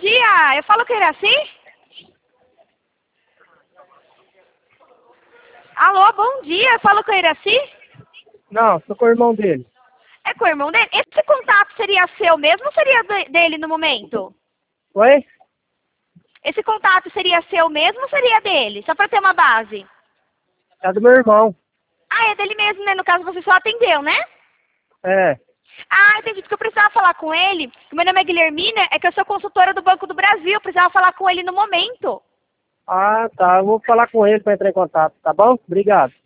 dia. Eu falo com o Iraci? Alô, bom dia. Eu falo com o Iraci? Não, sou com o irmão dele. É com o irmão dele? Esse contato seria seu mesmo ou seria dele no momento? Oi? Esse contato seria seu mesmo ou seria dele? Só para ter uma base. É do meu irmão. Ah, é dele mesmo, né? No caso, você só atendeu, né? É. Ah, entendi. Porque eu precisava falar com ele. Meu nome é Guilhermina, é que eu sou consultora do Banco do Brasil. Eu precisava falar com ele no momento. Ah, tá. Eu vou falar com ele para entrar em contato, tá bom? Obrigado.